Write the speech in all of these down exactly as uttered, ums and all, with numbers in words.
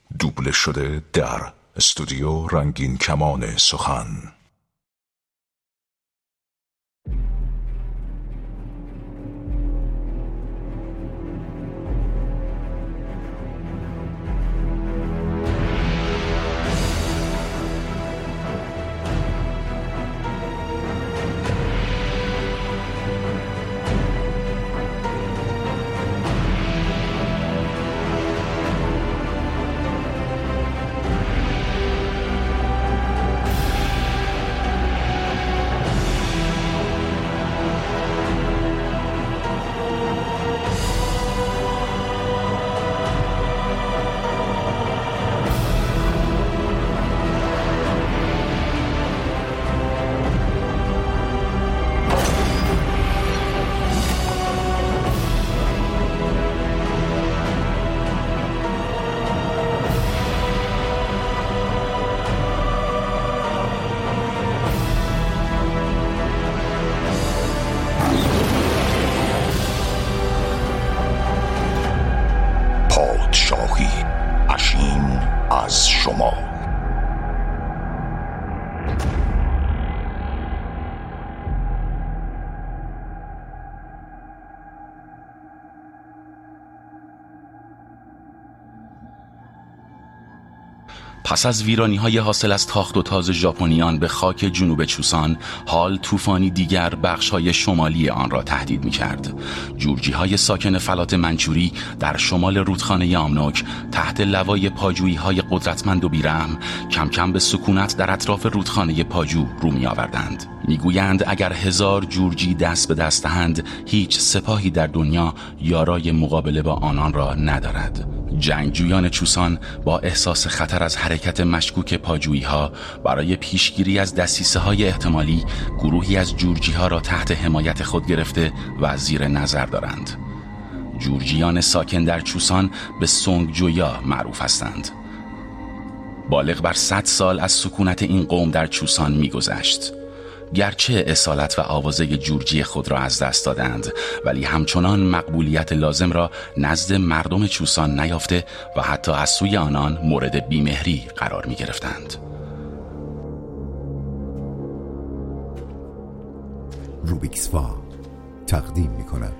دوبله شده در استودیو رنگین کمان سخن. پس از ویرانی‌های حاصل از تاخت و تاز ژاپنیان به خاک جنوب چوسان، حال طوفانی دیگر بخش‌های شمالی آن را تهدید می‌کرد. جورجی‌های ساکن فلات منچوری در شمال رودخانه آمنوک تحت لوای پاجویی‌های قدرتمند و بیرحم کم کم به سکونت در اطراف رودخانه پاجو رو می‌آوردند. میگویند اگر هزار جورجی دست به دست دهند، هیچ سپاهی در دنیا یارای مقابله با آنان را ندارد. جنگجویان چوسان با احساس خطر از حرکت مشکوک پاجویی ها برای پیشگیری از دسیسه های احتمالی گروهی از جورجی ها را تحت حمایت خود گرفته و زیر نظر دارند. جورجیان ساکن در چوسان به سونگ جویا معروف هستند. بالغ بر صد سال از سکونت این قوم در چوسان می‌گذشت. گرچه اصالت و آوازه جورجی خود را از دست دادند، ولی همچنان مقبولیت لازم را نزد مردم چوسان نیافته و حتی از سوی آنان مورد بیمهری قرار می گرفتند. روبیکسوا تقدیم می کند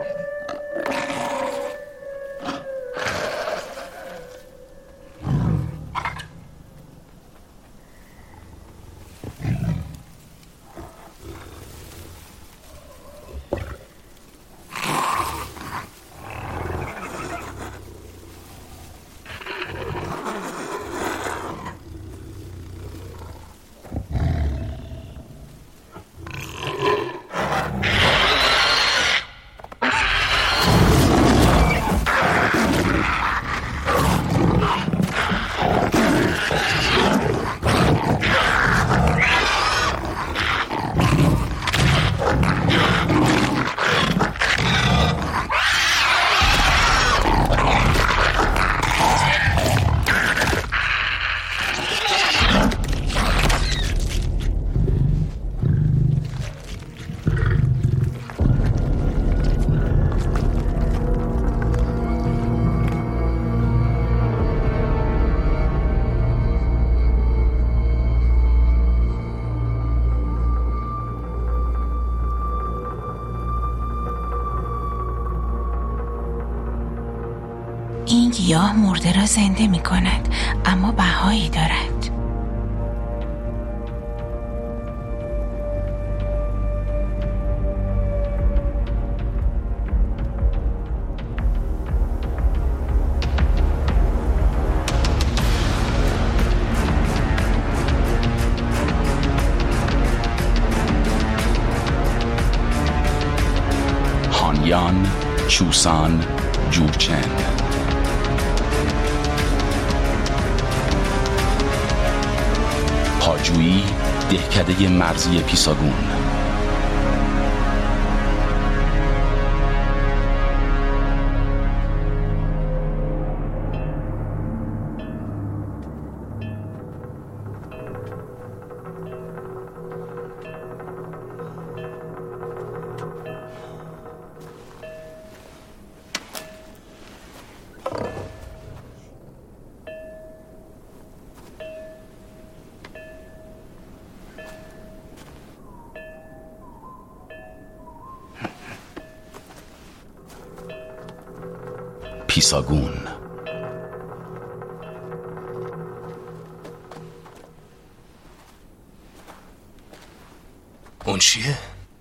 این گیاه مرده را زنده می کند، اما بهایی دارد. هانیان، چوسان، جورچن. پاجویی، دهکده مرزی پیساگون. پیساگون. اون چیه؟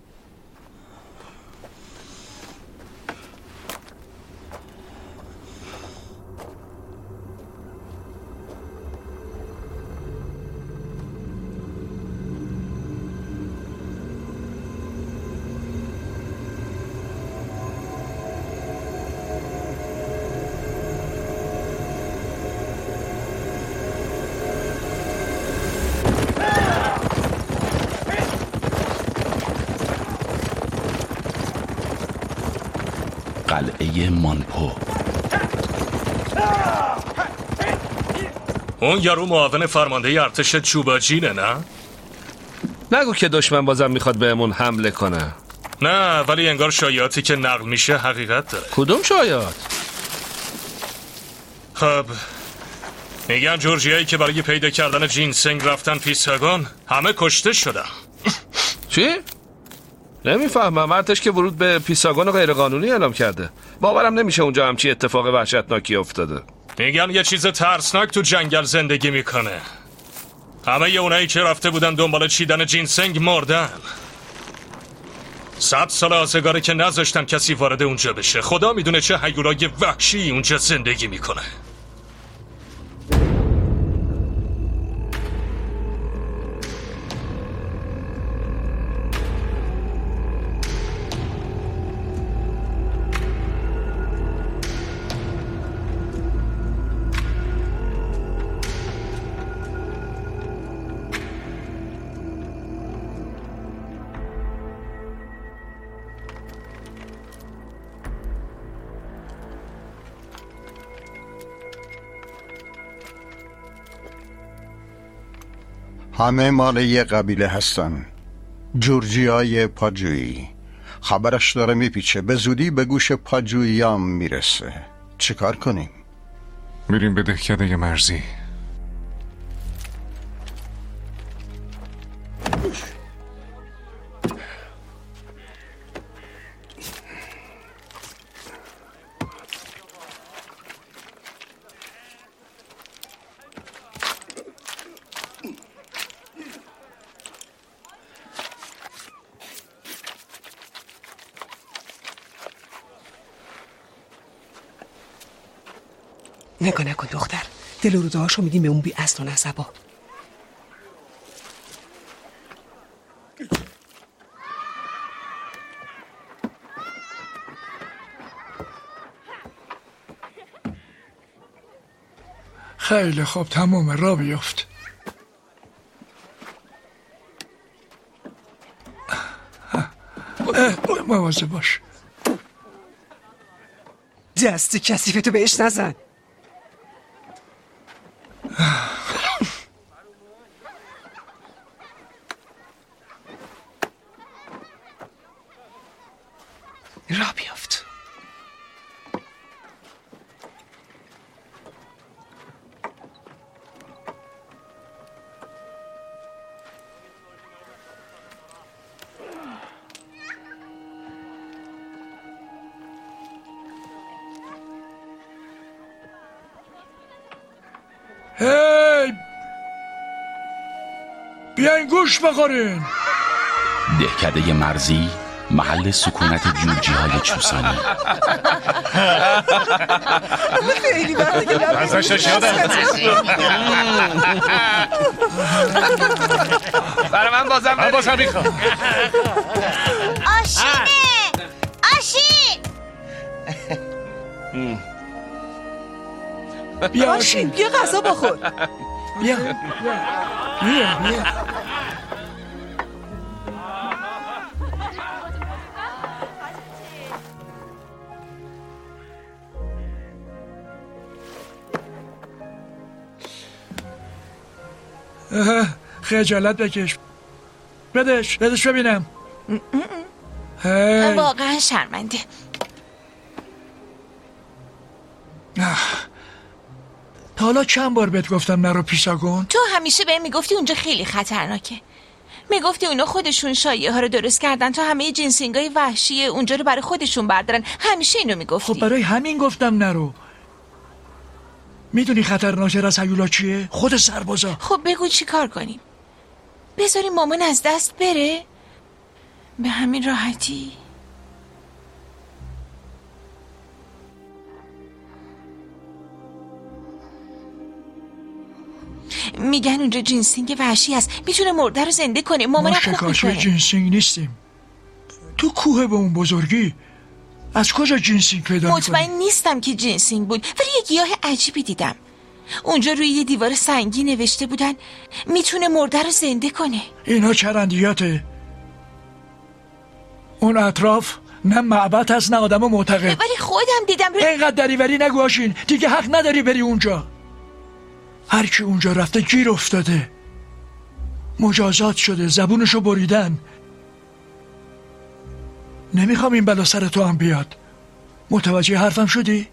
قلعه مانپو. اون یارو معاون فرمانده ارتش چوباجینه نه؟ نگو که دشمن بازم میخواد بهمون حمله کنه. نه ولی انگار شایعاتی که نقل میشه حقیقت داره. کدوم شایعات؟ خب میگن جورجیایی که برای پیدا کردن جینسنگ رفتن پیساگون همه کشته شدن. چی؟ نمیفهمم. ارتش که ورود به پیساگون غیر قانونی اعلام کرده. باورم نمیشه اونجا همچی اتفاق وحشتناکی افتاده. میگن یه چیز ترسناک تو جنگل زندگی میکنه. همه ی اونایی که رفته بودن دنبال چیدن جینسنگ مردن. صد سال آزگاره که نذاشتن کسی وارد اونجا بشه. خدا میدونه چه هیولای وحشی اونجا زندگی میکنه. همه مال یه قبیله هستن، جورجیای پاجویی. خبرش داره میپیچه، به زودی به گوش پاجوییام میرسه. چیکار کنیم؟ میریم به دهکده مرزی. نگاه نکن دختر، دل و روزهاشو میدیم به اون بی اصل و نسبا. خیلی خوب، تمومه، را بیفت. مواظب باش. دست کثیفتو بهش نزن. را بیفت. هی بیاین گوش بخورین. دهکده مرزی، محل سکونت جورجی های چوسانی. خیلی وقتی که ازش یادم برای من بازم من بازم میخوام. آشینه آشین. بیا آشین، بیا غذا بخور. بیا بیا بیا. خجالت بکش. بدش بدش ببینم. هی. واقعا شرمنده. تا حالا چند بار بهت گفتم نرو پیساگون؟ تو همیشه بهم میگفتی اونجا خیلی خطرناکه. میگفتی اونا خودشون شایعه ها رو درست کردن تا همه جنسینگای وحشی اونجا رو برای خودشون بردارن. همیشه اینو میگفتی. خب برای همین گفتم نرو. میدونی خطرناکتر از هیولا چیه؟ خود سربازا. خب بگو چی کار کنیم؟ بذاریم مامان از دست بره؟ به همین راحتی؟ میگن اونجا جنسینگ وحشی هست، میتونه مرده رو زنده کنه. مامانم خوب میکنه. ما شکارچی جنسینگ نیستیم. تو کوه به اون بزرگی از کجا جنسینگ پیدا میکنی؟ مطمئن نیستم که جنسینگ بود، ولی یه گیاه عجیبی دیدم. اونجا روی یه دیوار سنگی نوشته بودن میتونه مرده رو زنده کنه. اینا چرندیاته. اون اطراف نه معبد هست نه آدم معتقد. ولی خودم دیدم. اینقدر دریوری نگو آشین، دیگه حق نداری بری اونجا. هر کی اونجا رفته گیر افتاده، مجازات شده، زبونشو بریدن. نمیخوام این بلا سر تو هم بیاد. متوجه حرفم شدی؟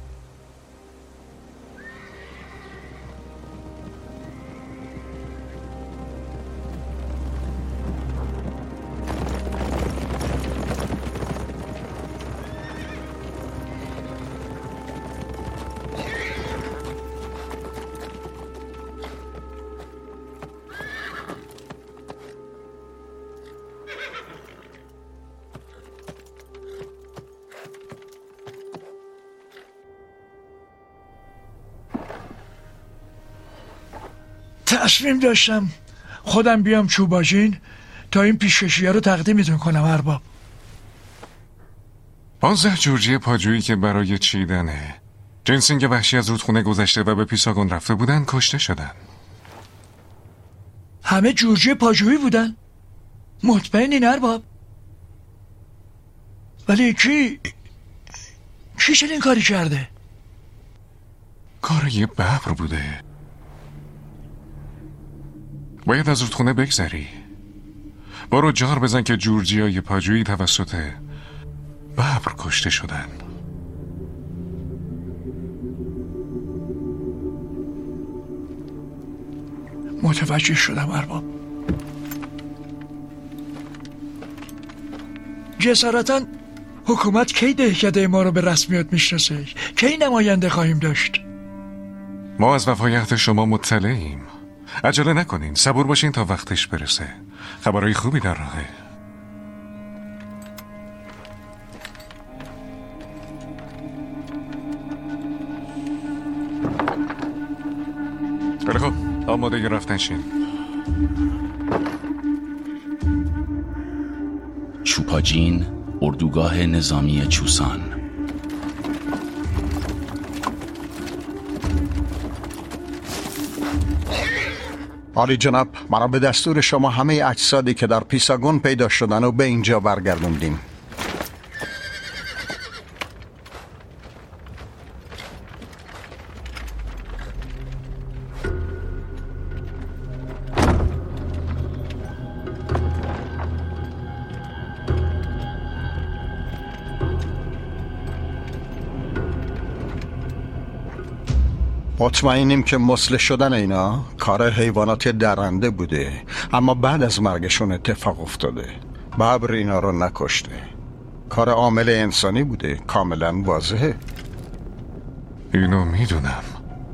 تصمیم داشتم خودم بیام چوباژین تا این پیشکشی‌ها رو تقدیمتون کنم ارباب. پانزده جورجی پاجویی که برای چیدن جنسینگ وحشی از رودخونه گذشته و به پیساگون رفته بودن کشته شدن. همه جورجی پاجویی بودن؟ مطمئنین ارباب؟ ولی کی کی چنین کاری کرده؟ کار یه ببر بوده. باید از رودخونه بگذری. برو جار بزن که جورجیای پاجویی توسط ببر کشته شدن. متوجه شدم ارباب. جسارتاً حکومت کی دهکده ما رو به رسمیت میشناسه؟ کی نماینده خواهیم داشت؟ ما از وفایت شما مطلعیم. عجله نکنین، صبور باشین تا وقتش برسه. خبرهای خوبی در راهه. خیلی خوب، آماده رفتن شین. چوپاجین، اردوگاه نظامی چوسان. عالی جناب، مرا به دستور شما همه اجسادی که در پیساگون پیدا شدن و به اینجا برگردوندیم. مطمئنیم که مسله شدن اینا کار حیوانات درنده بوده، اما بعد از مرگشون اتفاق افتاده. ببر اینا رو نکشته، کار عامل انسانی بوده، کاملا واضحه. اینو میدونم.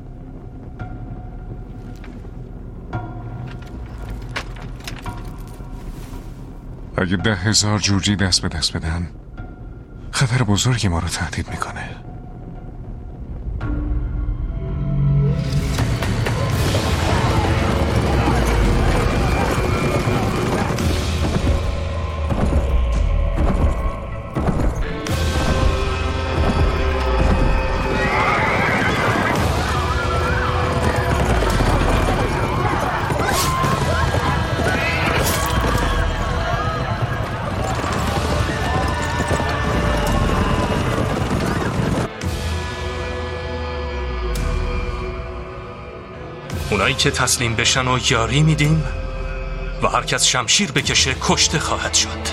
اگه ده هزار جورجی دست به دست بدن، خطر بزرگی ما رو تهدید میکنه. اونایی که تسلیم بشن و یاری میدیم و هر کس شمشیر بکشه کشته خواهد شد.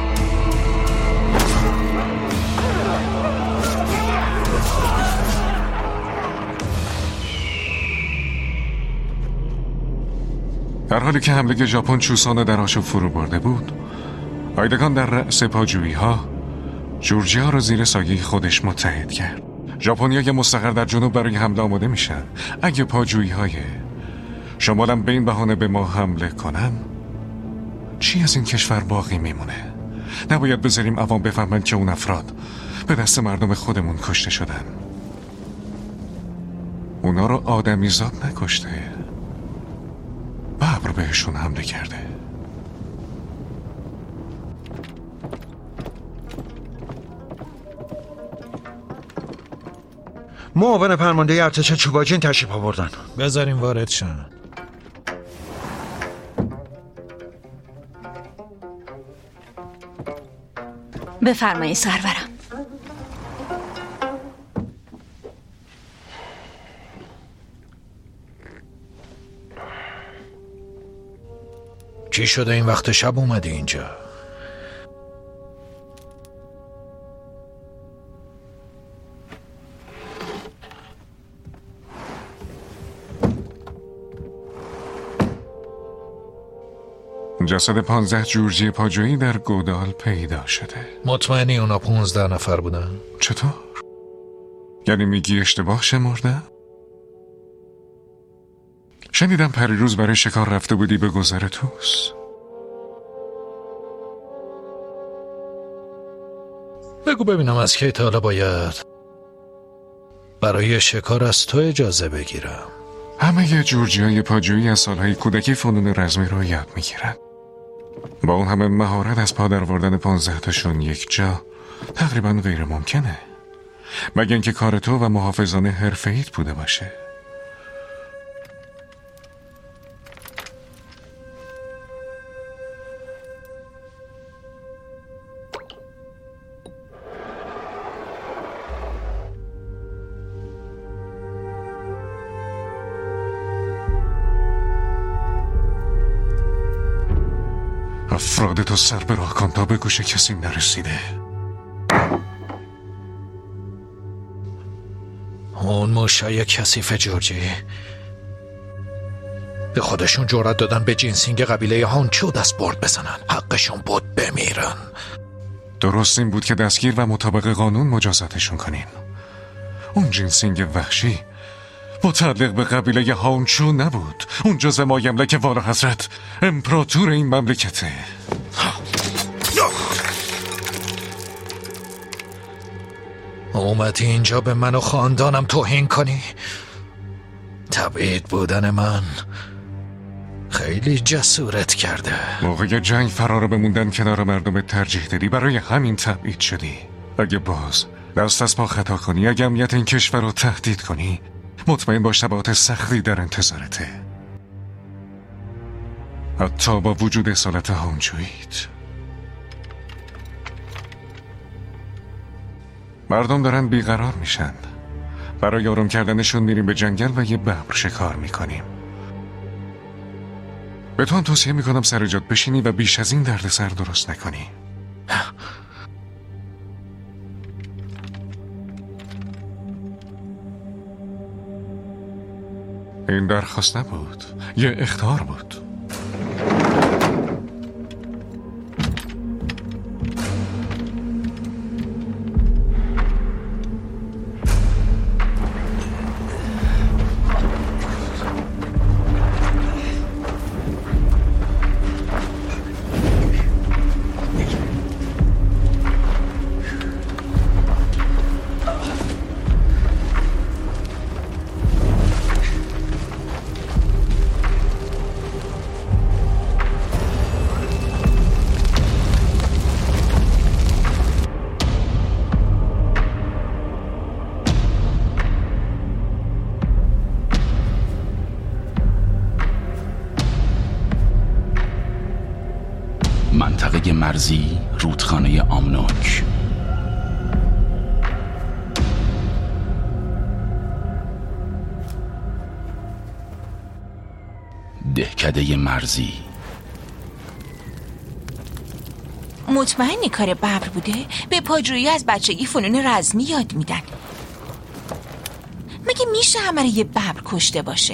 در حالی که حمله ژاپن چوسان در آشوب فرو برده بود، آیدگان در رأس پاجویی ها جورجیا را زیر سایه خودش متحد کرد. ژاپنیا که مستقر در جنوب برای حمله آماده میشن. اگه پاجویی های شمالم به این بهانه به ما حمله کنن، چی از این کشور باقی میمونه؟ نباید بذاریم عوام بفهمن که اون افراد به دست مردم خودمون کشته شدن. اونا رو آدمیزاد نکشته، ببر بهشون حمله کرده. معاون فرمانده ارتش چوپاجین تشریف آوردن. بذاریم وارد شن. بفرمایید سرورم. چی شده این وقت شب اومدی اینجا؟ جسد پانزده جورجی پاجویی در گودال پیدا شده. مطمئنی اونا پونزده نفر بودن؟ چطور؟ یعنی میگی اشتباه شمردم؟ شنیدم پریروز برای شکار رفته بودی به گذر توس. بگو ببینم از کی تا حالا باید برای شکار از تو اجازه بگیرم؟ همه جورجیای پاجویی از سالهای کودکی فنون رزمی رو یاد میگیرن. با اون همه مهارت از پا در آوردن پانزده تاشون یک جا تقریبا غیر ممکنه، مگر اینکه کار تو و محافظان حرفه‌ایت بوده باشه. افراد تو سر به راه کن تا به گوش کسی نرسیده. اون موشای کثیف جورجی به خودشون جرأت دادن به جینسینگ قبیله هانچو دست برد بزنن. حقشون بود بمیرن. درست این بود که دستگیر و مطابق قانون مجازاتشون کنین. اون جینسینگ وحشی متعلق به قبیله هانچو نبود. اون جزء مایملک والا حضرت امپراتور این مملکته. اومدی اینجا به من و خاندانم توهین کنی؟ تبعید بودن من خیلی جسورت کرده. موقع جنگ فرار بموندن کنار مردم ترجیح دادی، برای همین تبعید شدی. اگه باز دست از پا خطا کنی، اگه امنیت این کشور رو تهدید کنی، مطمئن باش تبعات سختی در انتظارته، حتی با وجود اصالت هانجویت. مردم دارن بیقرار میشن. برای آروم کردنشون میریم به جنگل و یه ببر شکار میکنیم. به تو هم توصیه میکنم سر جات بشینی و بیش از این دردسر درست نکنی. این درخواست نبود، یه اخطار بود. منطقه مرزی، رودخانه آمنوک. دهکده مرزی. مطمئنی کار ببر بوده؟ به پاجویی از بچگی فنون رزمی یاد میدن. مگه میشه همه رو یه ببر کشته باشه؟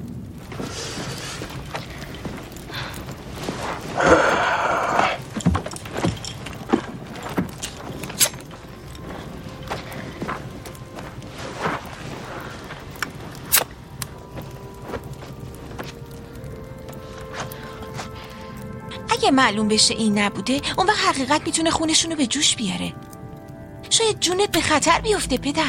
اگه معلوم بشه این نبوده، اون وقت حقیقت میتونه خونشونو به جوش بیاره. شاید جونت به خطر بیفته پدر.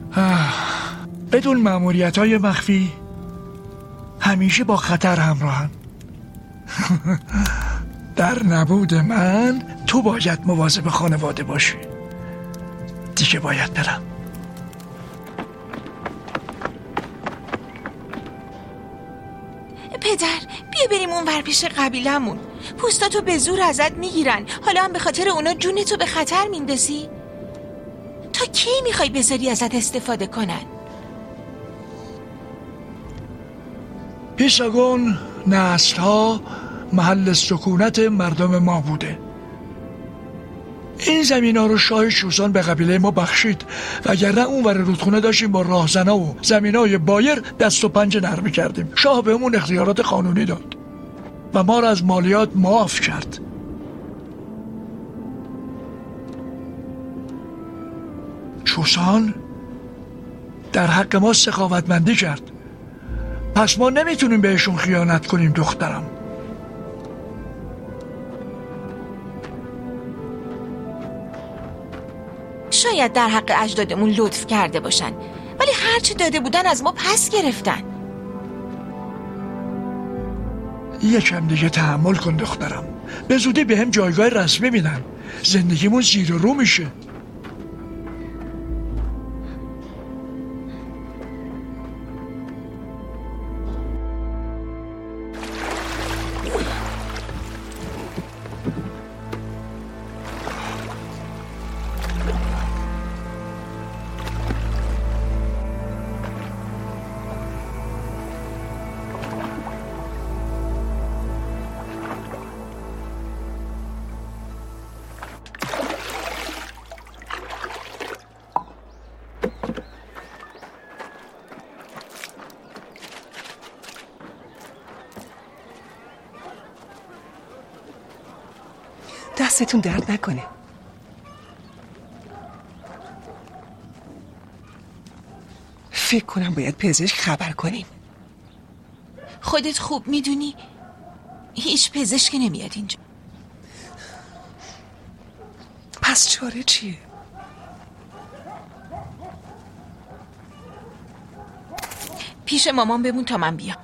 بدون مأموریت‌های مخفی همیشه با خطر همراهن. در نبود من تو باید مواظب خانواده باشی. دیگه باید برم. پدر بیا بریم اون ور پیش قبیلمون. پوستاتو به زور ازت میگیرن، حالا هم به خاطر اونا جونتو به خطر میندازی؟ تا کی میخوای بذاری ازت استفاده کنن؟ پیساگون نسل‌ها محل سکونت مردم ما بوده. این زمین ها رو شاه چوسان به قبیله ما بخشید، وگرنه اون ور رودخونه داشتیم با راهزنا و زمین های بایر دست و پنجه نرم کردیم. شاه بهمون اختیارات قانونی داد و ما را از مالیات معاف کرد. چوسان در حق ما سخاوتمندی کرد، پس ما نمیتونیم بهشون خیانت کنیم دخترم. شاید در حق اجدادمون لطف کرده باشن، ولی هرچی داده بودن از ما پس گرفتن. یکم دیگه تحمل کن دخترم، به زودی به هم جایگاه رسمی میدن، زندگیمون زیر و رو میشه. دستتون درد نکنه. فکر کنم باید پزشک خبر کنیم. خودت خوب میدونی هیچ پزشکی نمیاد اینجا. پس چاره چیه؟ پیش مامان بمون تا من بیام.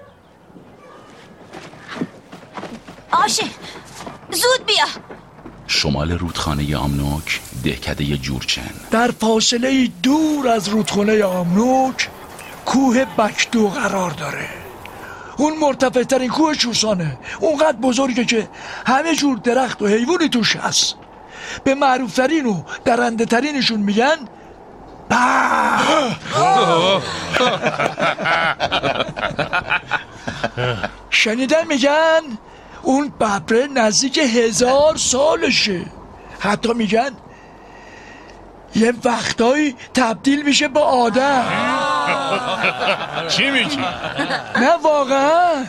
آشه زود بیا. شمال رودخانه آمنوک، دهکده جورچن. در فاصله دور از رودخانه آمنوک کوه بکدو قرار داره. اون مرتفع ترین کوه چوسانه، اونقدر بزرگه که همه جور درخت و حیوانی توش هست. به معروف ترین و درنده ترینشون میگن شنیدن میگن اون ببره نزدیک هزار سالشه. حتی میگن یه وقتایی تبدیل میشه با آدم. چی میگی؟ نه واقعا.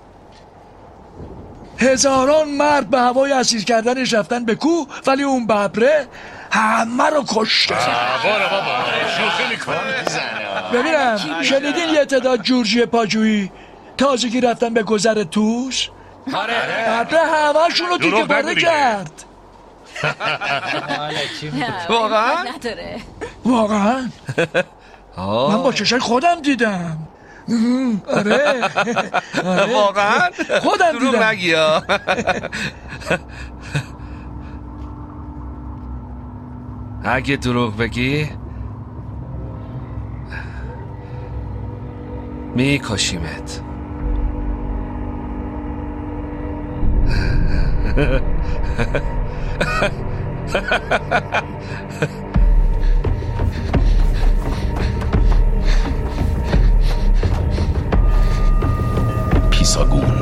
هزاران مرد به هوای اسیر کردنش رفتن به کوه، ولی اون ببره همه رو کشته. باره بابا شوخی میکنه. ببینم شنیدین یه تعداد جورجی پاجویی تازگی رفتن به گذر توس؟ ببره همه شون رو دیگه باره کرد. واقعا؟ واقعا من با چشای خودم دیدم. آره واقعا؟ خودم دیدم. دروغ نگی ها. اگه دروغ بگی میکشیمت. پیساگون.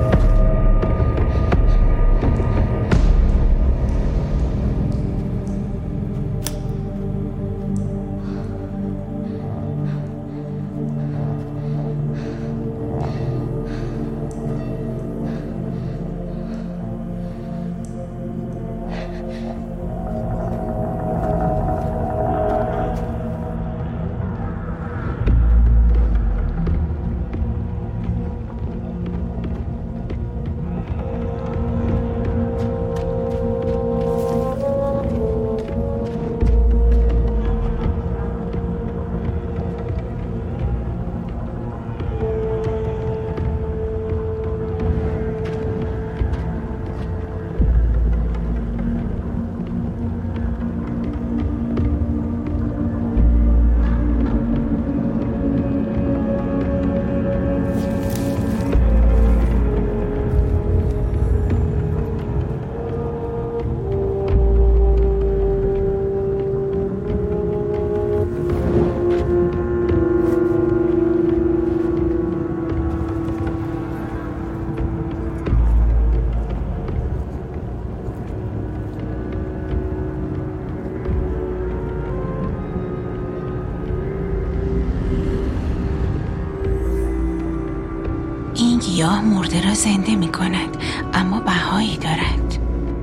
این گیاه مرده را زنده می کند، اما بهایی دارد.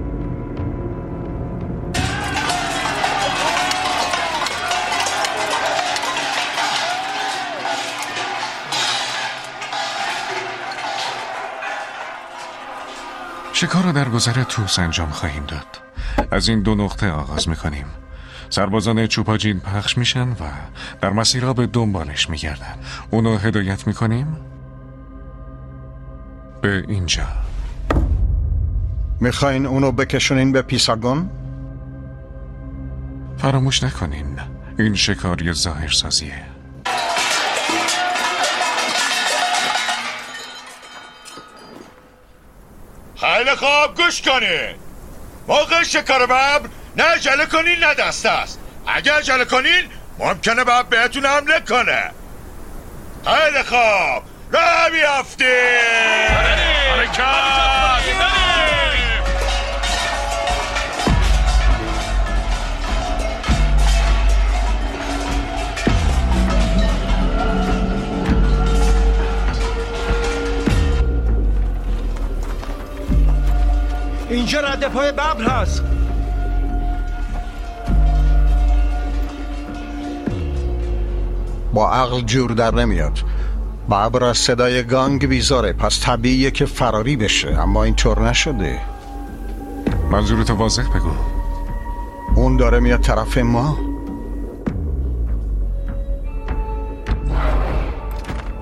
شکار را در گذر توس انجام خواهیم داد. از این دو نقطه آغاز میکنیم. سربازان چوپاجین پخش میشن و در مسیرها به دنبالش میگردن. اونو هدایت میکنیم به اینجا. میخواین اونو بکشونین به پیساگون؟ فراموش نکنین این شکاری ظاهرسازیه. خیلی خوب گوش کنین. موقع شکار ببر نه عجله کنین نه دست است. اگه عجله کنین ممکنه ببر بهتون حمله کنه. خیلی خوب راه بیافتین. حرکت. اینجا رد پای ببر هست. با عقل جور در نمیاد. ببر از صدای گانگ بیزاره، پس طبیعیه که فراری بشه، اما اینطور نشده. منظورتو واضح بگو. اون داره میاد طرف ما.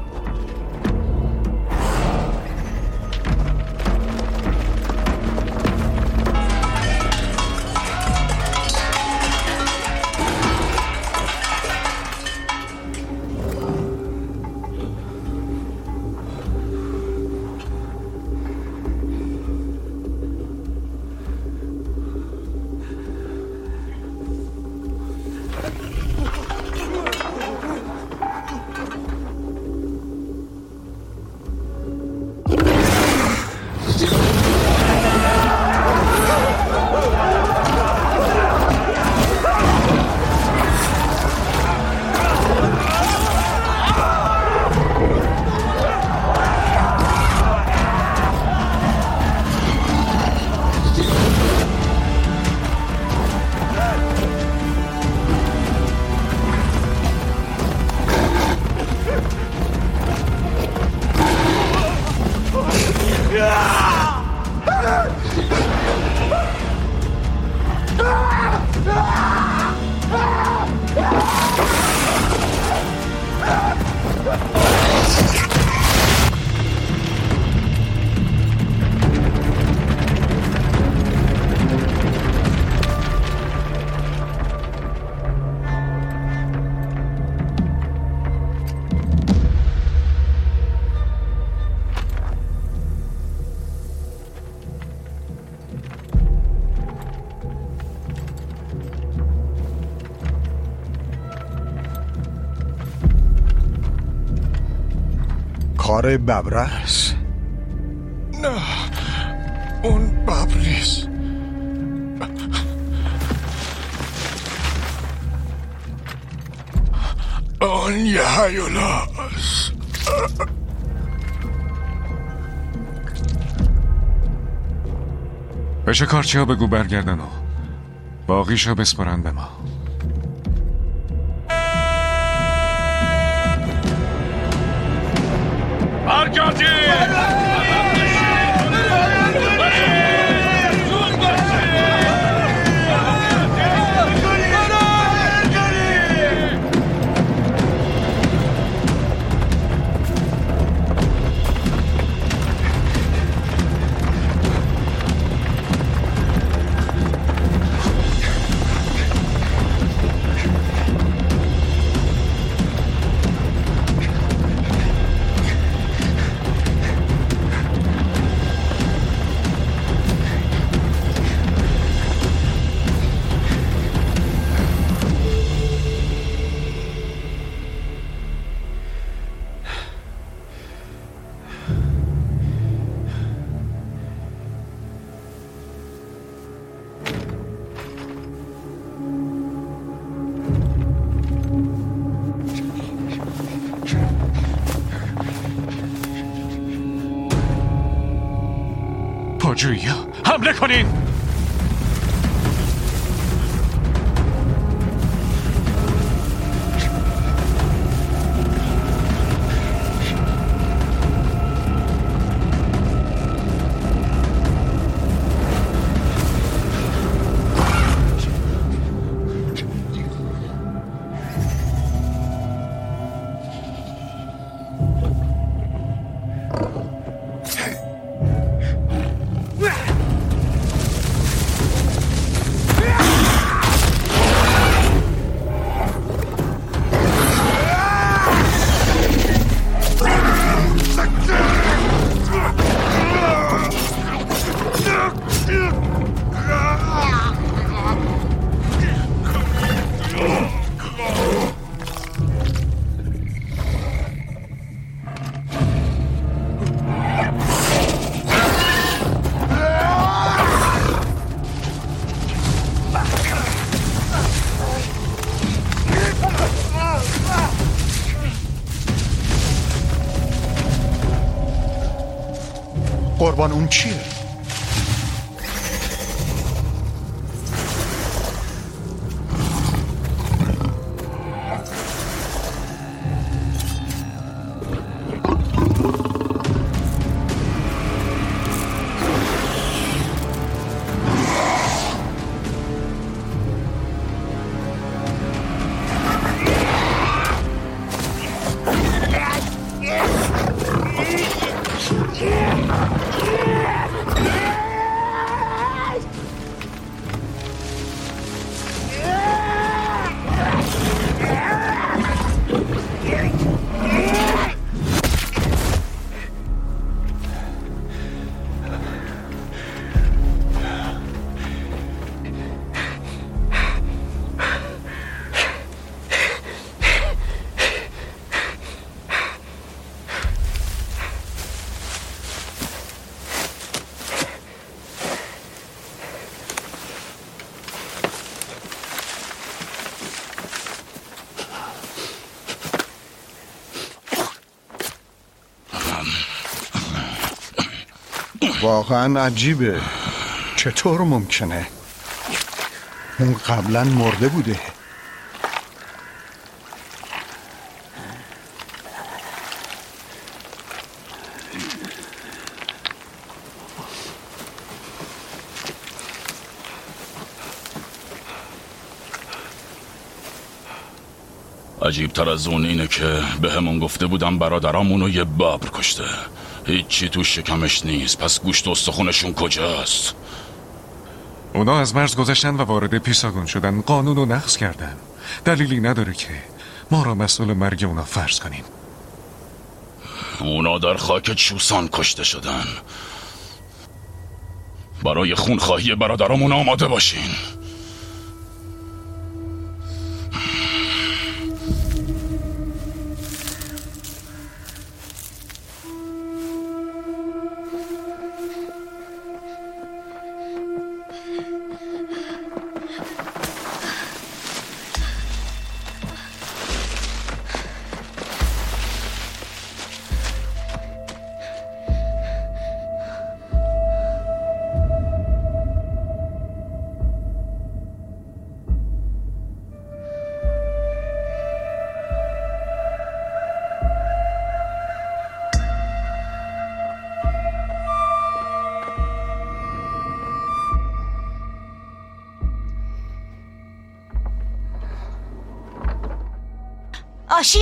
خار ببر است. نه اون ببر نیست. آن یه هیولا است. به شکارچی ها بگو برگردن و باقیشو بسپرن به ما. برگردید! پاجویی ها حمله کنین! قربان اون چیه؟ واقعا عجیبه. چطور ممکنه؟ اون قبلا مرده بوده. عجیب تر از اون اینه که به همون گفته بودم برادرامونو یه ببر کشته. هیچی تو شکمش نیست. پس گوشت و استخونشون کجاست؟ اونا از مرز گذشتن و وارد پیساگون شدن. قانون رو نقض کردن. دلیلی نداره که ما را مسئول مرگ اونا فرض کنیم. اونا در خاک چوسان کشته شدن. برای خونخواهی برادرامون آماده باشین. آشی؟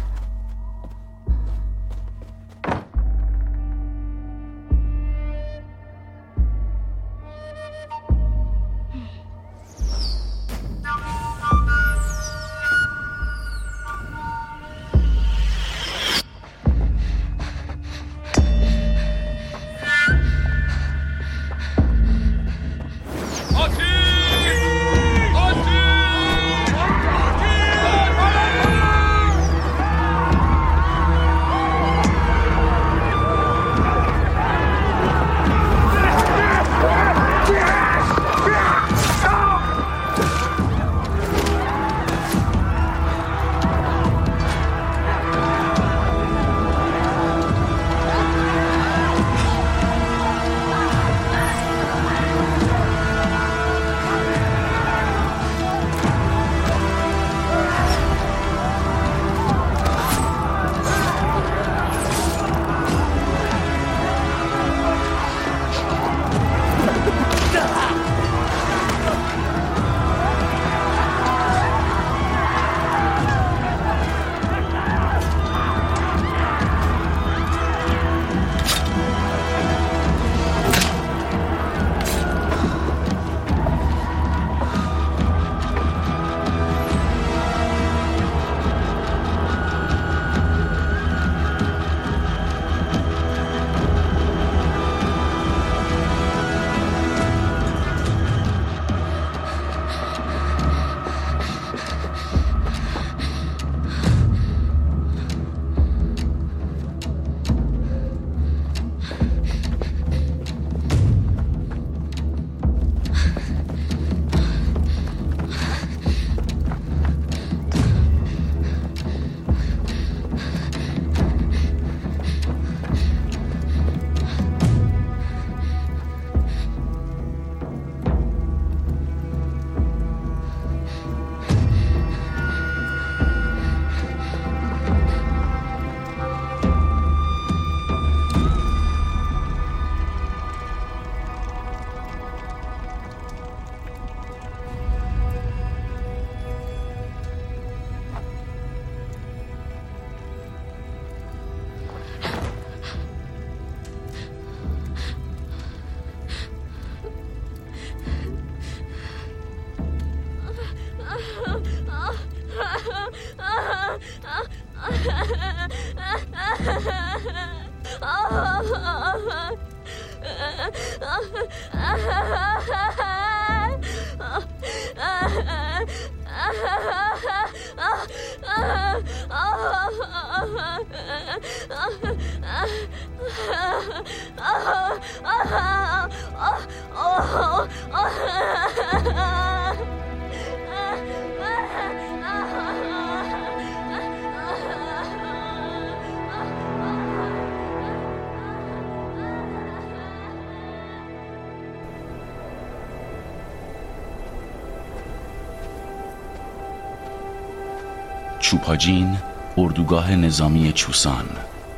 چوپاجین، اردوگاه نظامی چوسان.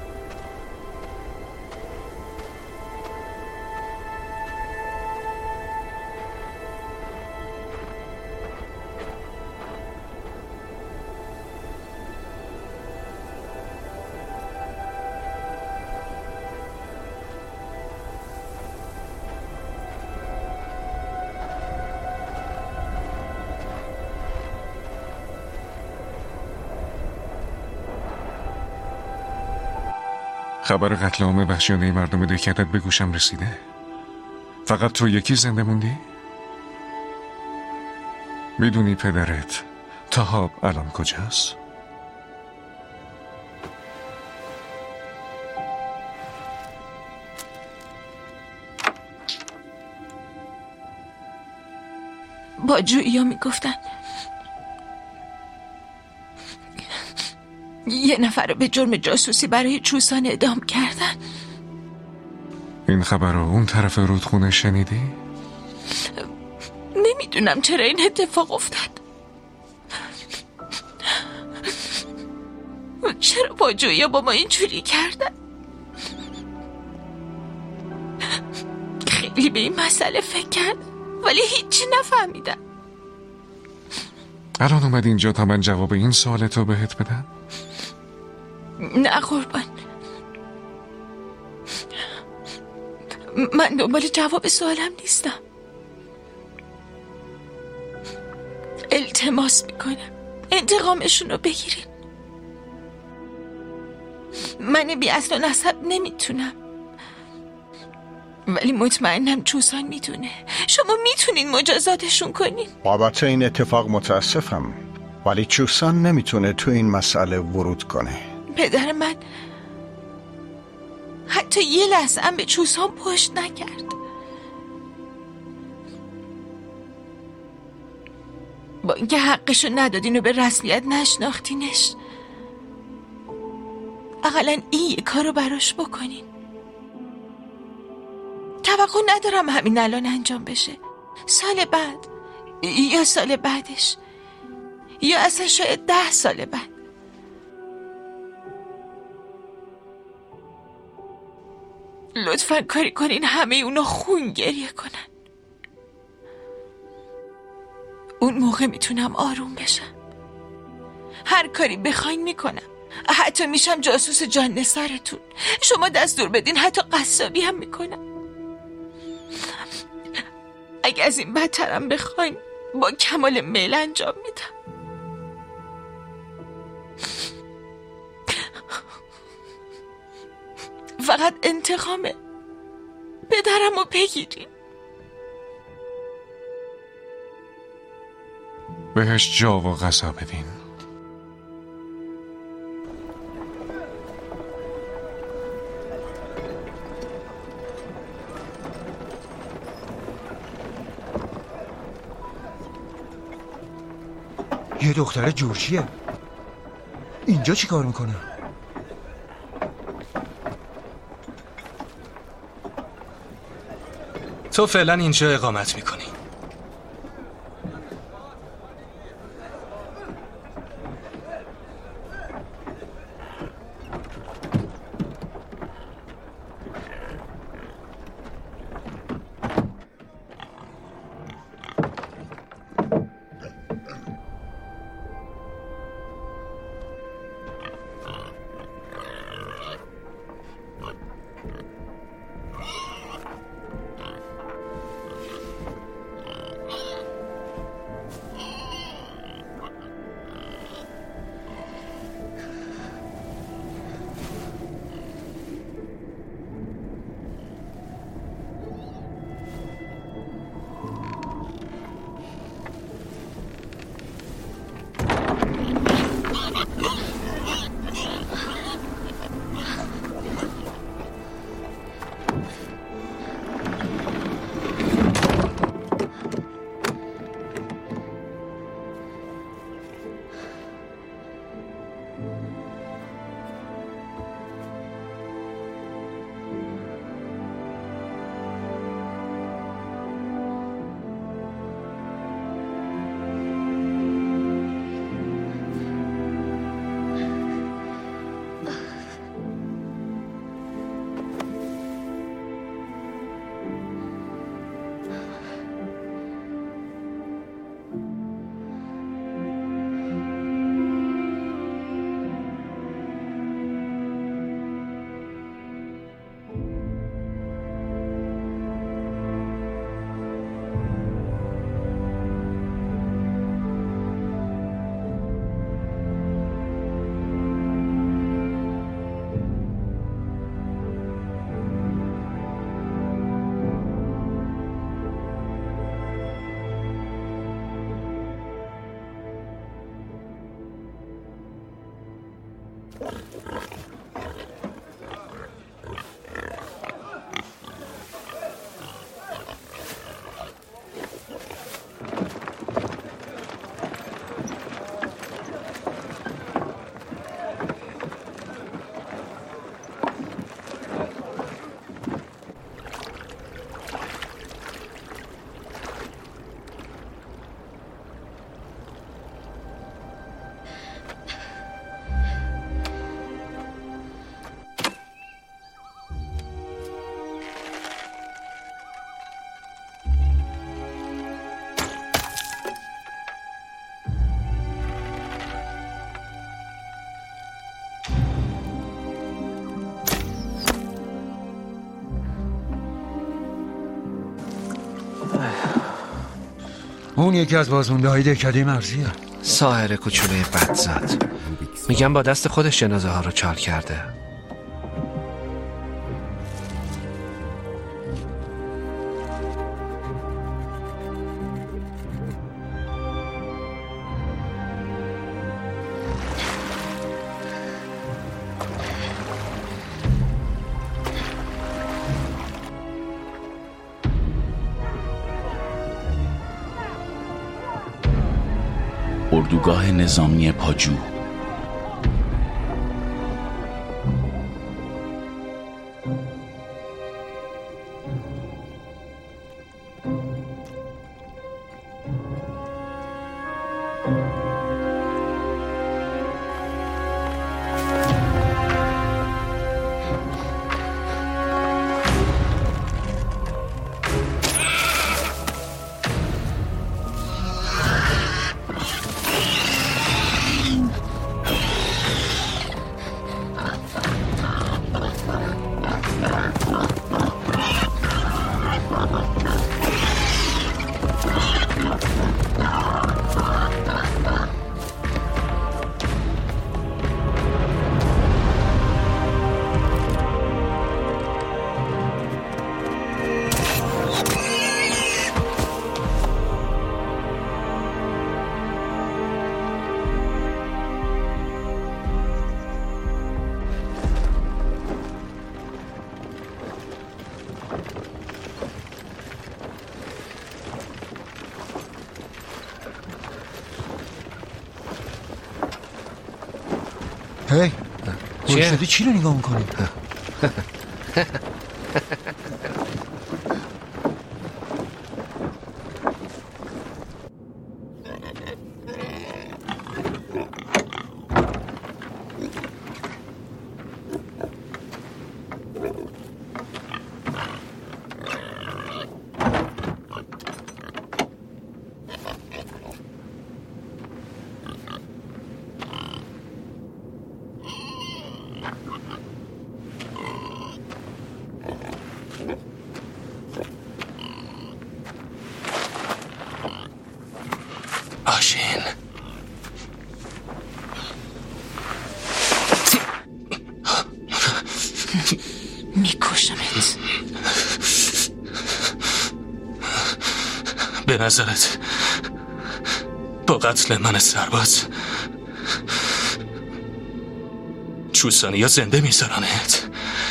خبر قتل عام وحشیانه مردم دهکدت به گوشم رسیده. فقط تو یکی زنده موندی؟ میدونی پدرت تهاب الان کجاست؟ با جویا میگفتن یه نفر رو به جرم جاسوسی برای چوسان اعدام کردن. این خبر رو اون طرف رودخونه شنیدی؟ نمیدونم چرا این اتفاق افتاد. چرا با جویا با ما اینجوری کردن؟ خیلی به این مسئله فکر کردم ولی هیچی نفهمیدم. الان اومد اینجا تا من جواب این سوالتو بهت بدم؟ نه قربان، من دنبال جواب سوالم نیستم. التماس میکنم انتقامشون رو بگیرین. من بی اصل و نسب نمیتونم، ولی مطمئنم چوسان میتونه. شما میتونین مجازاتشون کنین. بابت این اتفاق متاسفم، ولی چوسان نمیتونه تو این مسئله ورود کنه. پدر من حتی یه لحظه هم به چوسان پشت نکرد. با اینکه حقشو ندادین و به رسمیت نشناختینش، اقلا این یه کارو براش بکنین. توقع ندارم همین الان انجام بشه. سال بعد یا سال بعدش یا اصلا شاید ده سال بعد. لطفاً کاری کنین همه اونا خون گریه کنن. اون موقع میتونم آروم بشم. هر کاری بخواین میکنم. حتی میشم جاسوس جان نثارتون. شما دستور بدین حتی قصابی هم میکنم. اگه از این بدترم بخواین با کمال میل انجام میدم. فقط انتقام پدرم رو بگیرین. بهش جا و غذا بدین. یه دختر جورجیه. اینجا چی کار میکنه؟ تو فعلا اینجا اقامت میکنی. اون یکی از بازمونده های دهکده مرزیه. ساحر کوچولوی بدزاد. میگم با دست خودش جنازه ها رو چال کرده. اردوگاه نظامی پاجو. هی چیه؟ شدی چی رو نگاه میکنی؟ آشین میکشمت. به نظرت با قتل من سرباز چوسانی یا زنده میذارنت؟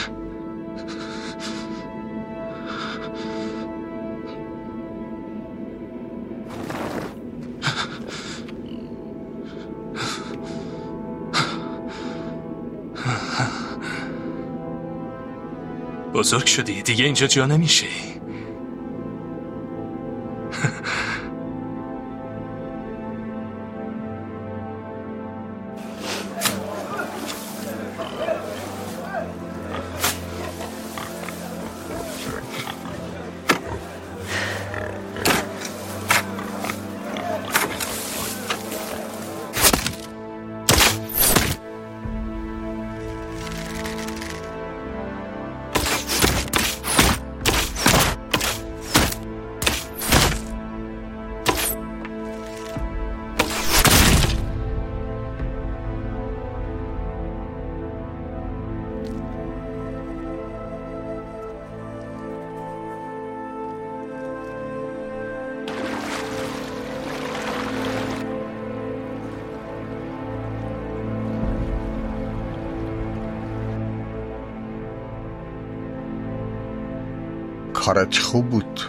بزرگ شدی دیگه اینجا جا نمیشی. کارت خوب بود.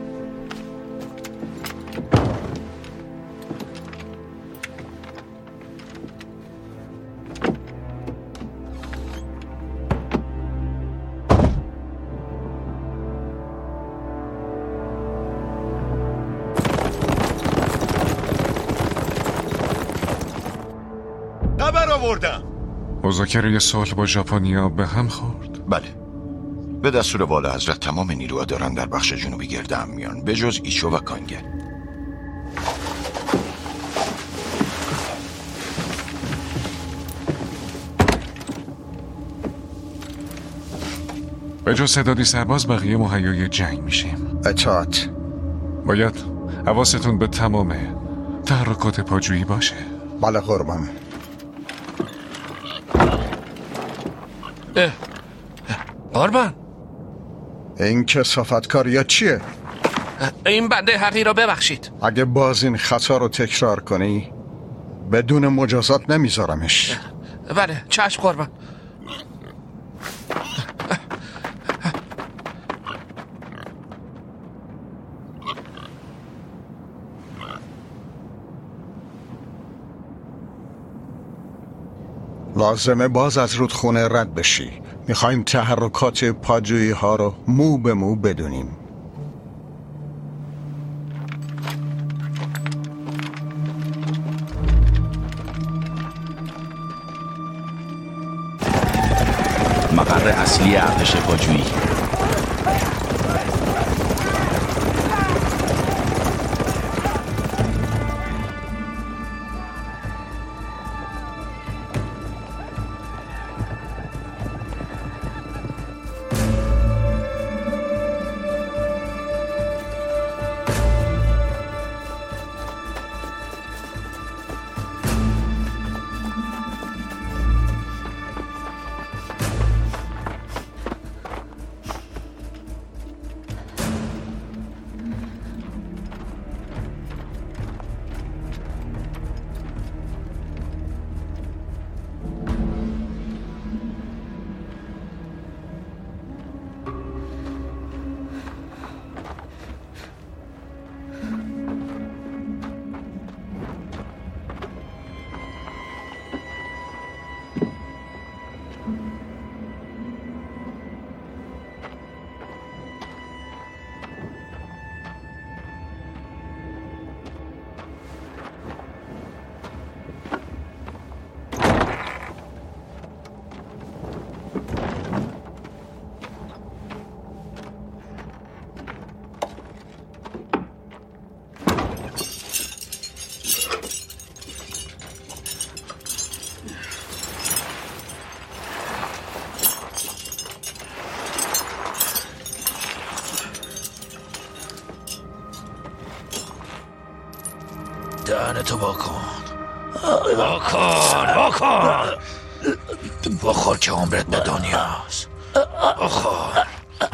خبر آوردم. مذاکره صلح با ژاپنیا به هم خورد. بله، به دستور والا حضرت تمام نیروها دارن در بخش جنوبی گرد هم میان، به جز ایچو و کانگه. به جز تعدادی سرباز بقیه مهیای جنگ میشیم. اطاعت. باید حواستون به تمام تحرکات پاجویی باشه. بله قربان. قربان این کثافتکاری چیه؟ این بنده حقی را ببخشید. اگه باز این خطا رو تکرار کنی بدون مجازات نمیذارمش. بله چشم قربان. لازمه باز از رودخونه رد بشی. میخوایم تحرکات پاجویی ها رو مو به مو بدونیم. مقر اصلی ارتش پاجویی. دهنتو واکن واکن واکن بخور که عمرت به دنیاست. بخور.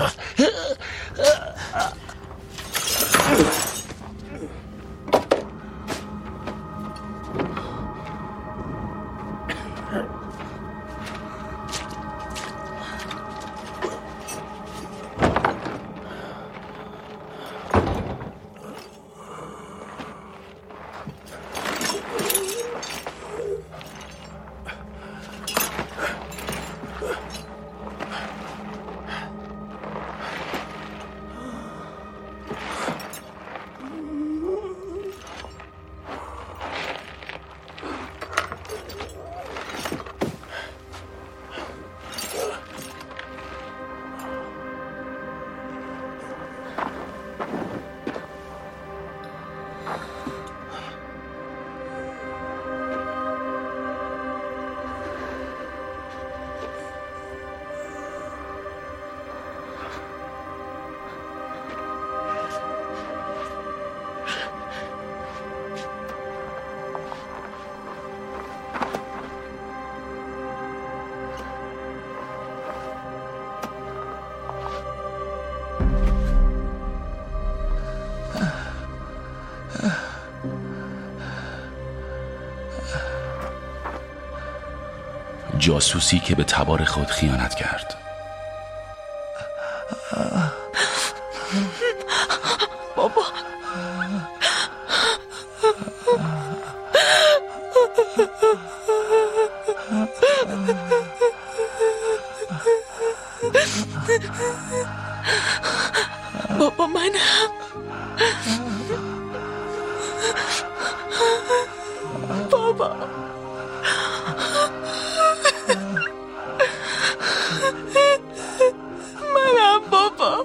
جاسوسی که به تبار خود خیانت کرد. بابا بابا منم بابا منم بابا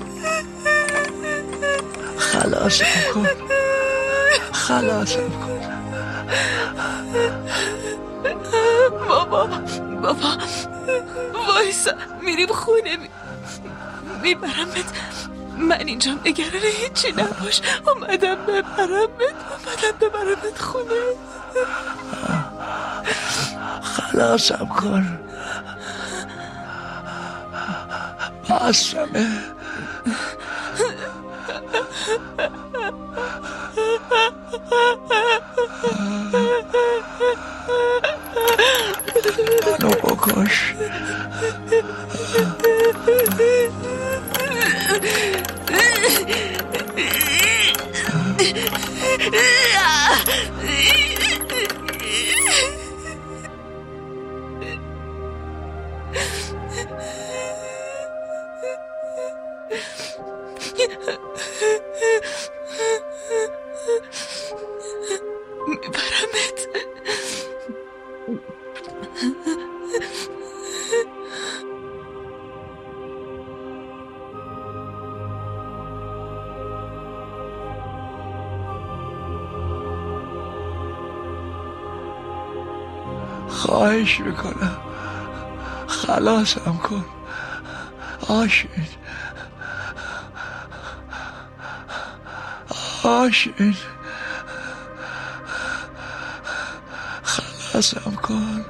خلاصم کن خلاصم کن بابا بابا وایسا، میریم خونه، می... میبرمت. من اینجام نگران هیچی نباش. اومدم ببرمت، اومدم ببرمت خونه. خلاصم کن، بسمه. منو بکش. میبرمت. خواهش میکنم خلاصم کن آشین. آشین خلاصم کن.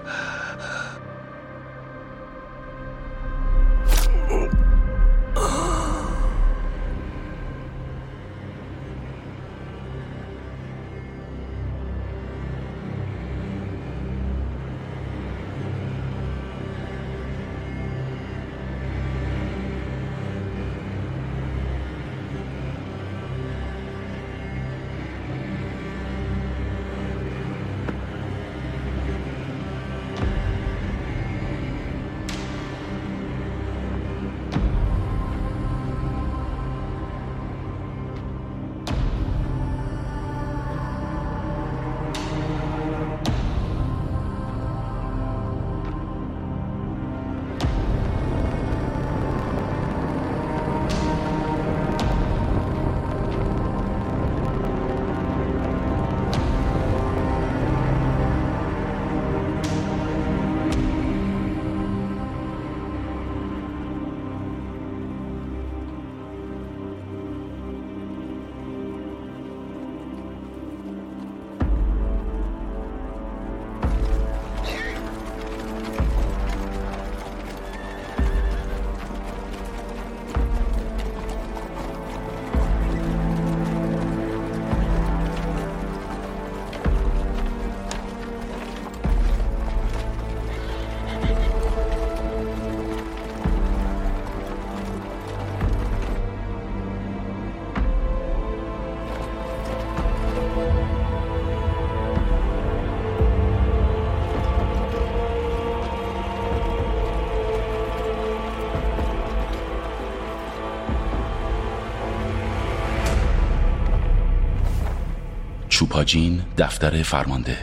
چوپاجین دفتر فرمانده.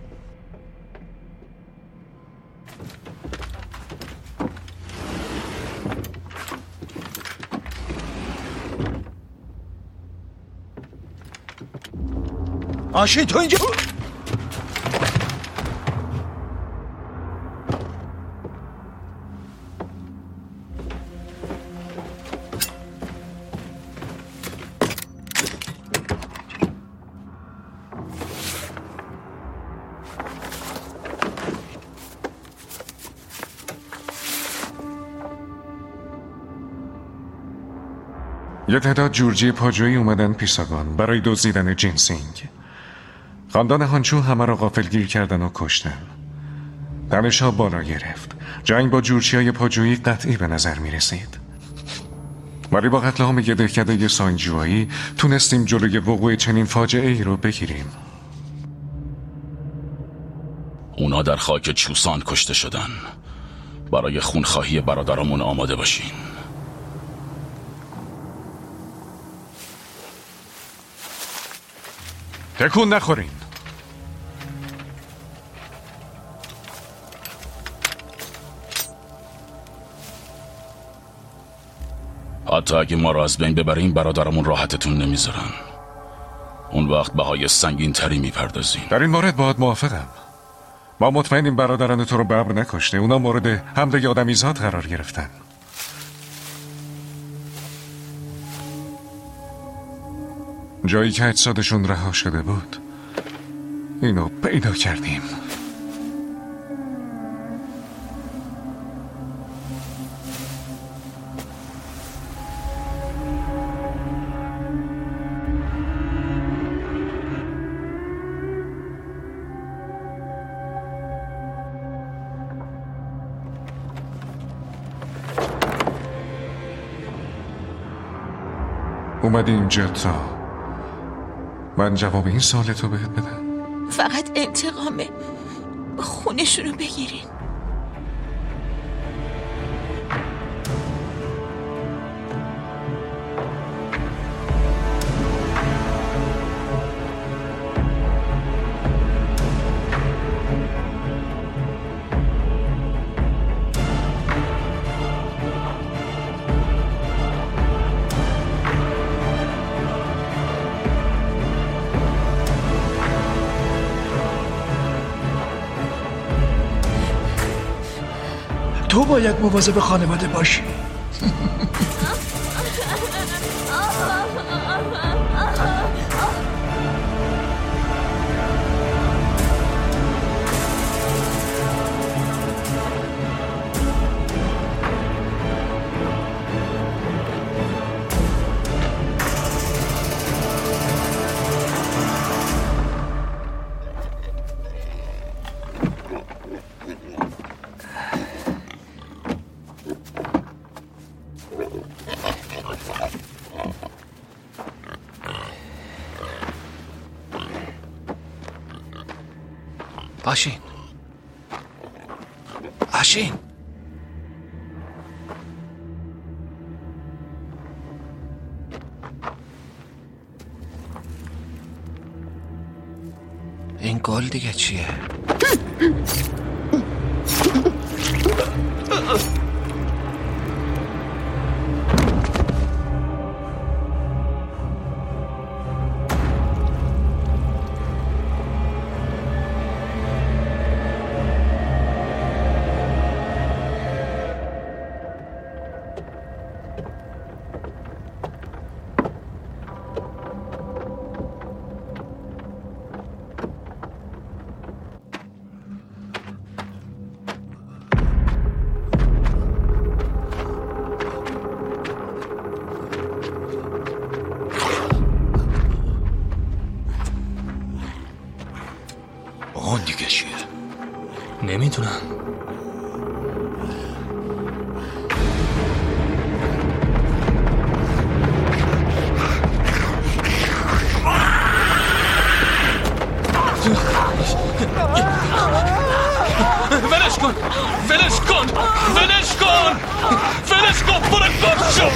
آشین تو اینجا؟ یه تعداد جورجی پاجویی اومدن پیساگان برای دزدیدن جینسینگ. خاندان هانچو همه را غافلگیر کردن و کشتن. تنش‌ها بالا گرفت. جنگ با جورجیای پاجویی قطعی به نظر می رسید. ولی با قتل عام یه دهکده سانجوایی تونستیم جلوی وقوع چنین فاجعه ای رو بگیریم. اونا در خاک چوسان کشته شدن. برای خونخواهی برادرامون آماده باشین. تکون نخورین. حتی اگه ما را از بین ببریم برادرمون راحتتون نمیذارن. اون وقت بهای سنگین تری میپردازیم. در این مورد باید موافقم. ما مطمئنیم برادران تو رو ببر نکشته. اونا مورد حمله آدمیزاد قرار گرفتن. جایی که اجسادشون رها شده بود اینو پیدا کردیم. اومدی اینجا تا من جواب این سوالتو بهت بدم. فقط انتقامه، خونشونو بگیرین. تو باید مواظب خانواده باشی. آشین آشین این گل دیگه چیه؟ اون دیگه چیه؟ نمیدونم. ولش کن ولش کن ولش کن ولش کن برو گم شو.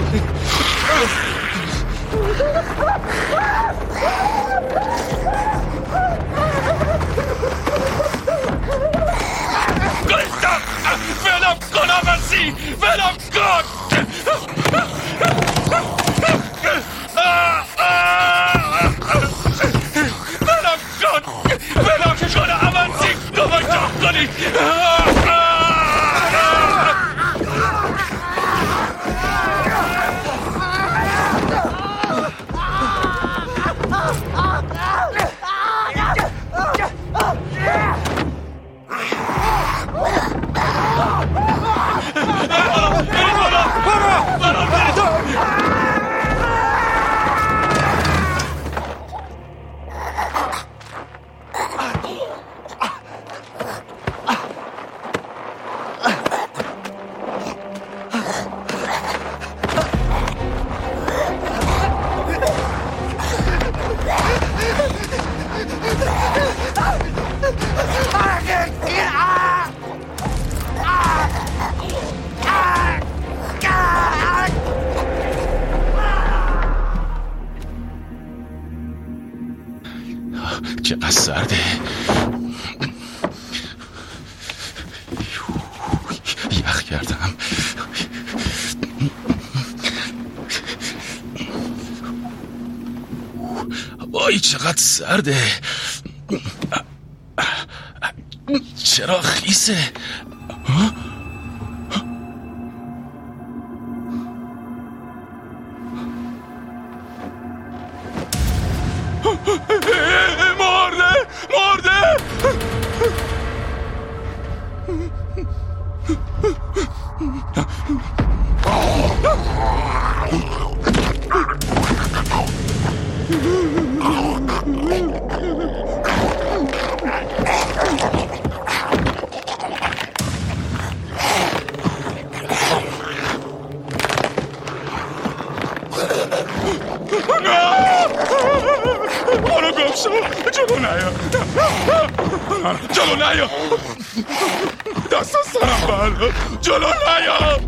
ولم کن آمسی ولم کن. ولم کن ولم کن آمسی کمکم کنی. چقدر سرده. یخ کردم. وای چقدر سرده. چرا خیسه؟ ها؟ مرده مرده برو گم شو جلو نیا جلو نیا دست از سرم بر جلو نیا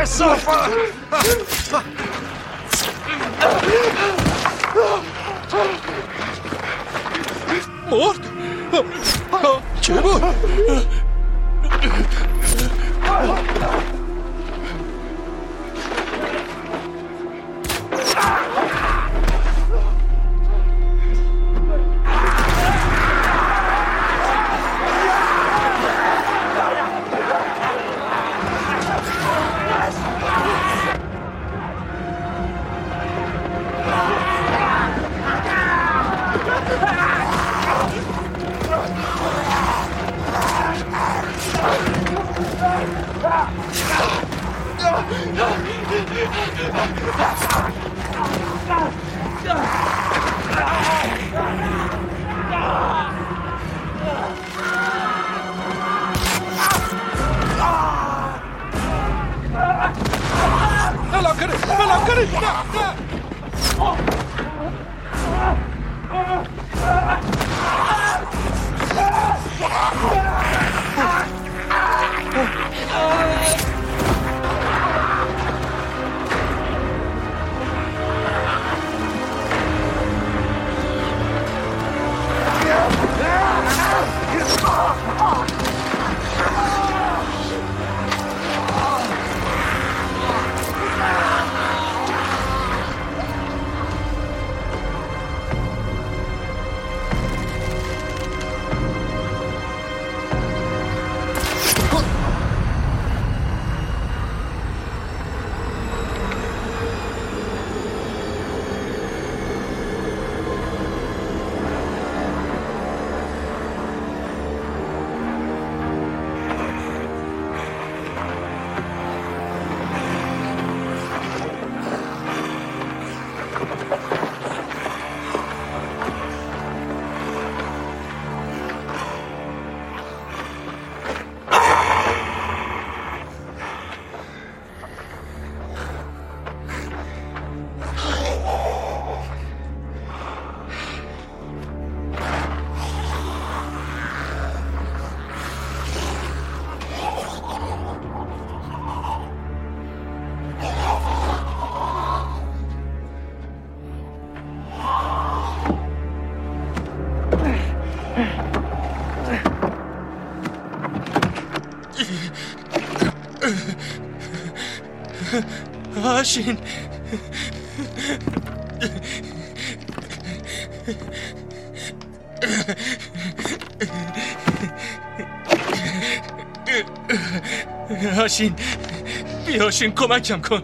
کثافت! مرد؟ چه بود؟ بلم کنید بلم کنید نه نه هاشین هاشین بیا هاشین کمکم کن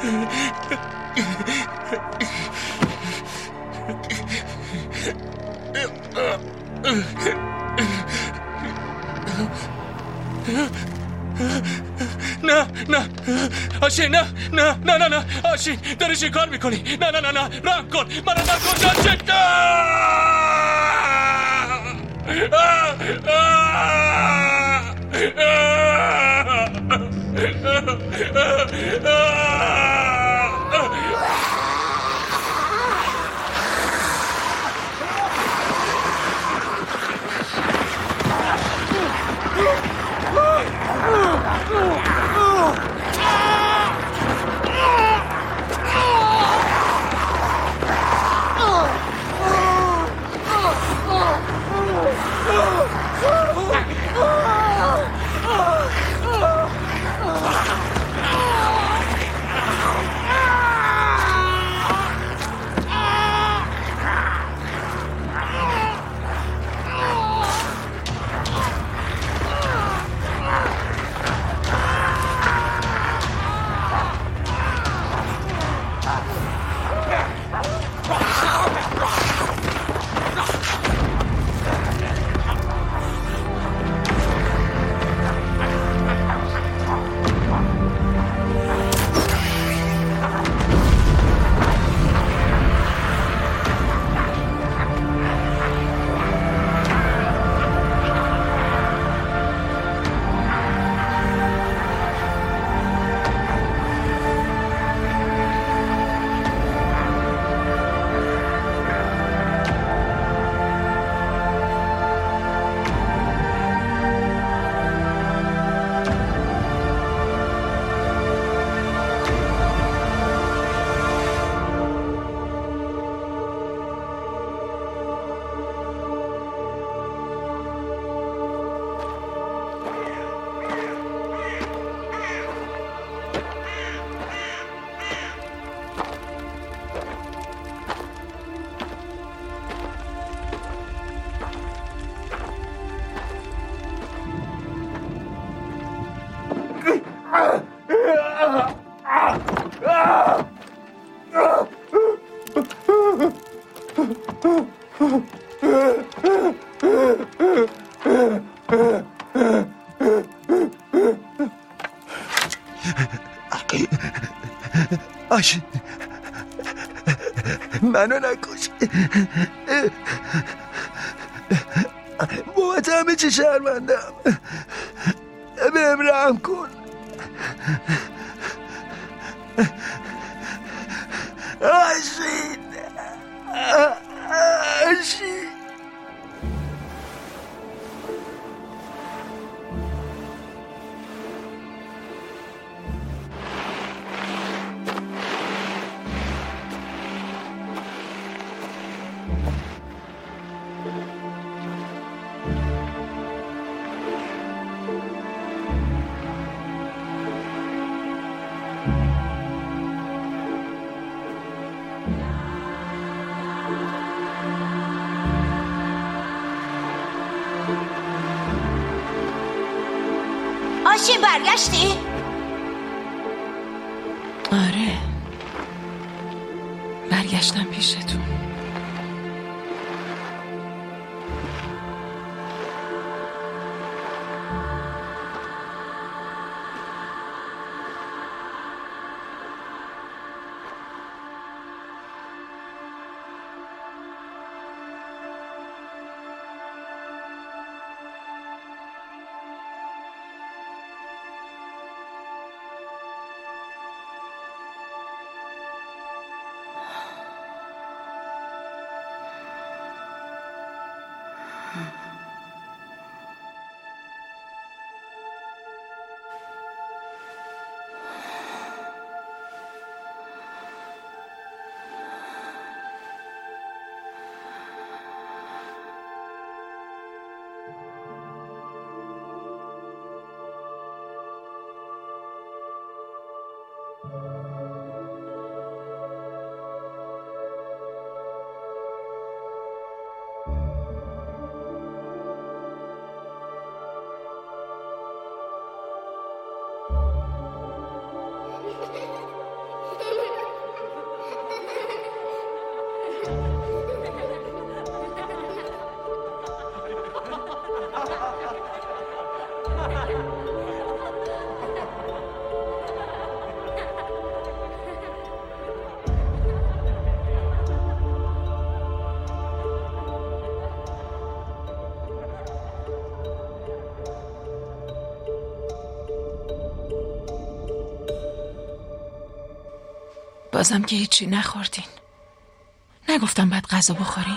نه نه هاشین نه نه نه نه نه هاشین داری چی کار میکنی نه نه نه نه رحم کن من از کجا چک آشی منو نکش، بابت همه چی شرمندم، بهم رحم کن. آشین آشین آشین برگشتی؟ آره برگشتم پیشتون. بازم که هیچی نخوردین. نگفتم باید غذا بخورین؟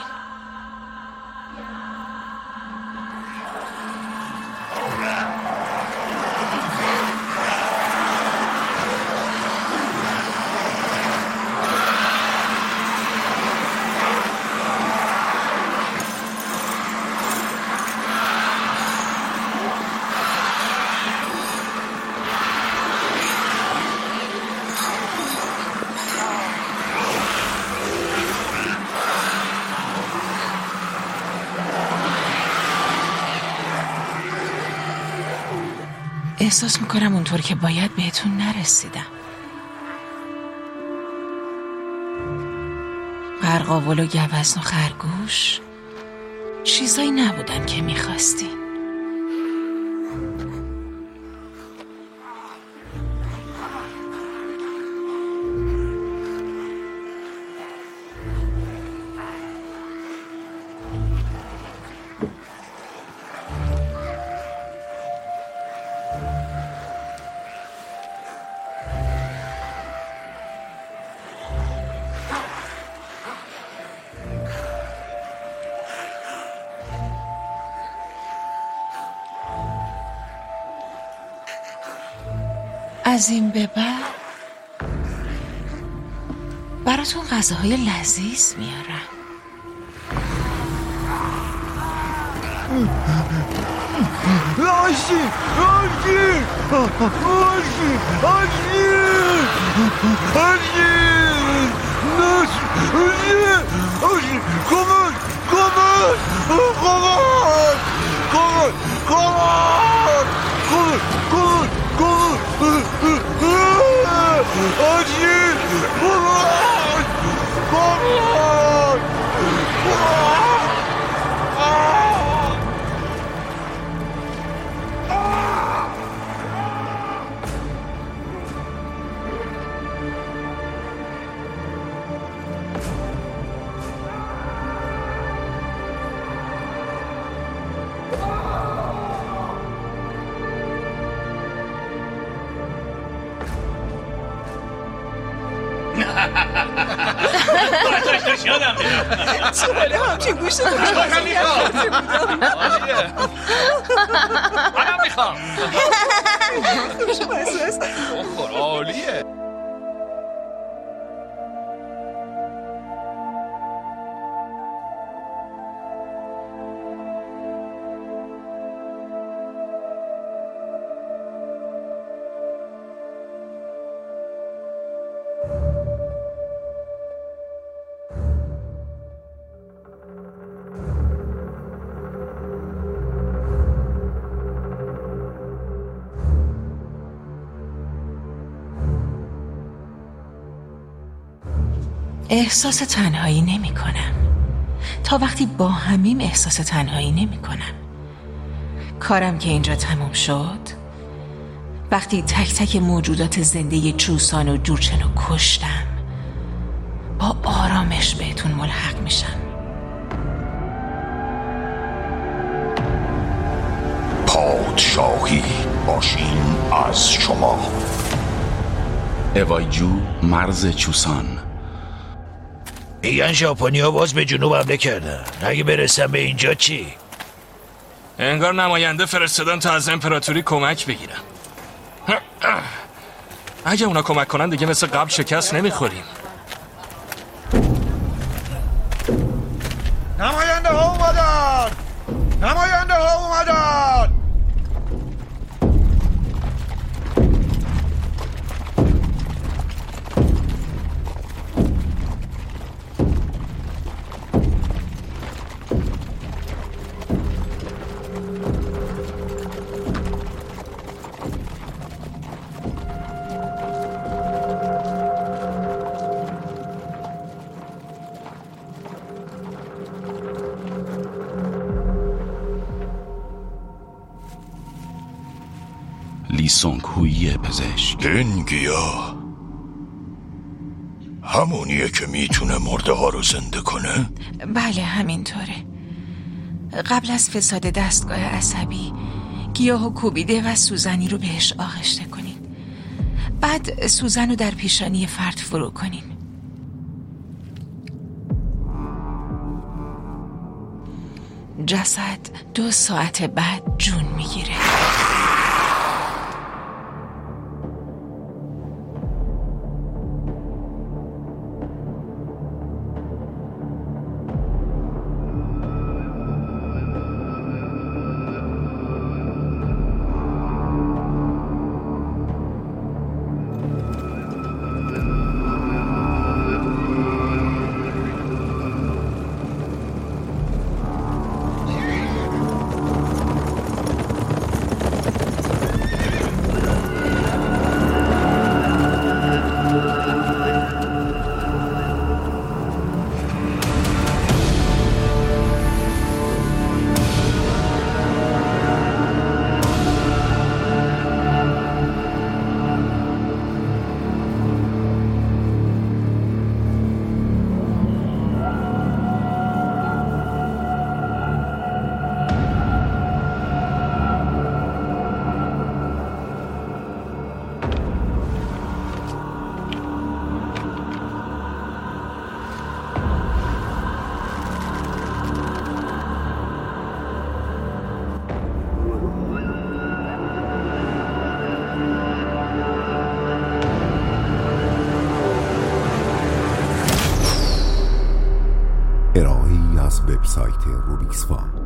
احساس میکنم اونطور که باید بهتون نرسیدم. قرقاول و گوزن و خرگوش چیزایی نبودن که میخواستین. از این به بعد براتون غذاهای لذیذ میارم. آشی آشی آشی آشی آشی آشی آشی کمک کمک کمک کمک کمک کمک کمک آشی کمک کمک داشت یادم میاد چونه همچین گوشت رو منم میخوام منم میخوام بخور عالیه. احساس تنهایی نمی کنم. تا وقتی با همیم احساس تنهایی نمی کنم. کارم که اینجا تموم شد، وقتی تک تک موجودات زنده چوسان و جورچن رو کشتم، با آرامش بهتون ملحق میشم. پادشاهی باشین از شما. اوایجو، مرز چوسان. میگن ژاپنی‌ها باز به جنوب حمله کردن. اگه برسم به اینجا چی؟ انگار نماینده فرستادن تا از امپراتوری کمک بگیرم. اگه اونا کمک کنن دیگه مثل قبل شکست نمیخوریم. نماینده ها اومدن! نماینده ها اومدن! لی سونگ هویی پزشک. این گیاه همونیه که میتونه مرده ها رو زنده کنه؟ بله همینطوره. قبل از فساد دستگاه عصبی گیاهو کوبیده و سوزنی رو بهش آغشته کنین. بعد سوزن رو در پیشانی فرد فرو کنین. جسد دو ساعت بعد جون میگیره. ارائه‌ای از وبسایت روبیکس فا.